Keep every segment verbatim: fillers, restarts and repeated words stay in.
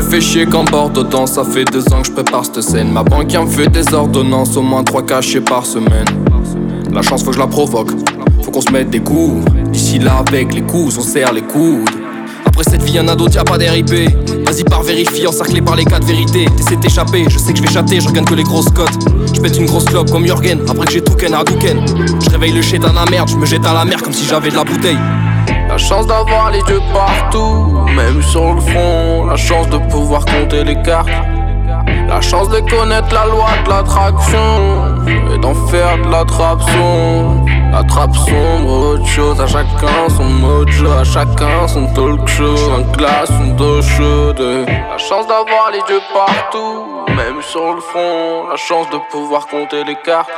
fait chier qu'en bord dedans. Ça fait deux ans que je prépare cette scène. Ma banque me fait des ordonnances, au moins trois cachets par semaine. La chance faut que je la provoque, faut qu'on se mette des coups. D'ici là avec les coups, on serre les coudes. Après cette vie y'en a d'autres, y'a pas d'R I P. Vas-y par vérifie, encerclé par les quatre vérités. T'essaies de t'échapper, je sais que je vais chatter, je regarde que les grosses cotes. Je pète une grosse clope comme Jorgen, après que j'ai tout ken à Douken. Je réveille le chétan à merde, je me jette à la mer comme si j'avais de la bouteille. La chance d'avoir les yeux partout, même sur le front. La chance de pouvoir compter les cartes. La chance de connaître la loi de l'attraction et d'en faire de la trappe sombre. La trappe sombre, autre chose, à chacun son mojo, à chacun son talk show. Un glace, une dos chaude. La chance d'avoir les yeux partout, même sur le front. La chance de pouvoir compter les cartes.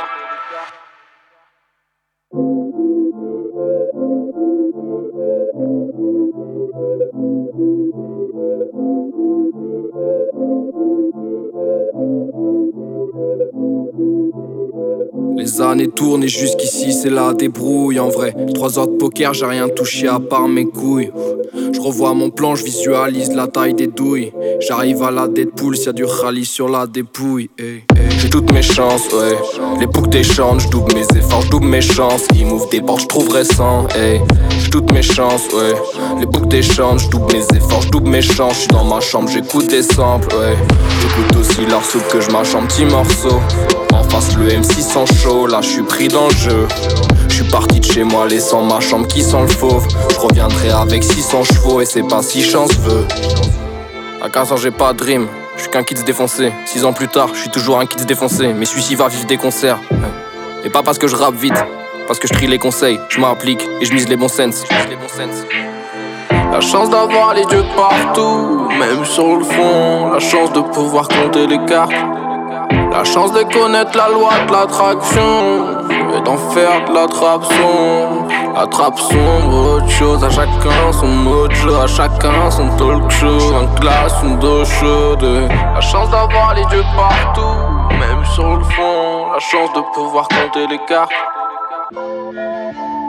Les années tournent et jusqu'ici c'est la débrouille en vrai. Trois heures de poker, j'ai rien touché à part mes couilles. Je revois mon plan, je visualise la taille des douilles. J'arrive à la Deadpool, s'il y a du rallye sur la dépouille. Hey, hey. J'ai toutes mes chances, ouais. Les boucles déchantent, je double mes efforts, je double mes chances. Ils m'ouvrent des portes, je trouve récent, hey. J'ai toutes mes chances, ouais. Les boucles déchantent, je double mes efforts, je double mes chances. J'suis dans ma chambre, j'écoute des samples, ouais. J'écoute aussi leur soupe que je mâche en petits morceaux. En face le M six sans chaud, là j'suis pris dans le jeu. J'suis parti de chez moi laissant ma chambre qui sent le fauve. J'reviendrai avec six cents chevaux et c'est pas si chance veut. À quinze ans j'ai pas de dream, j'suis qu'un kids défoncé. Six ans plus tard, j'suis toujours un kids défoncé. Mais celui-ci va vivre des concerts. Et pas parce que je rappe vite, parce que je trie les conseils, je m'applique et je mise les bons sens. La chance d'avoir les yeux partout, même sur le fond. La chance de pouvoir compter les cartes. La chance de connaître la loi de l'attraction et d'en faire de la trappe sombre. La trappe sombre, autre chose, à chacun son mojo, à chacun son talk show. Un glace, une dos chaude. La chance d'avoir les yeux partout, même sur le fond. La chance de pouvoir compter les cartes.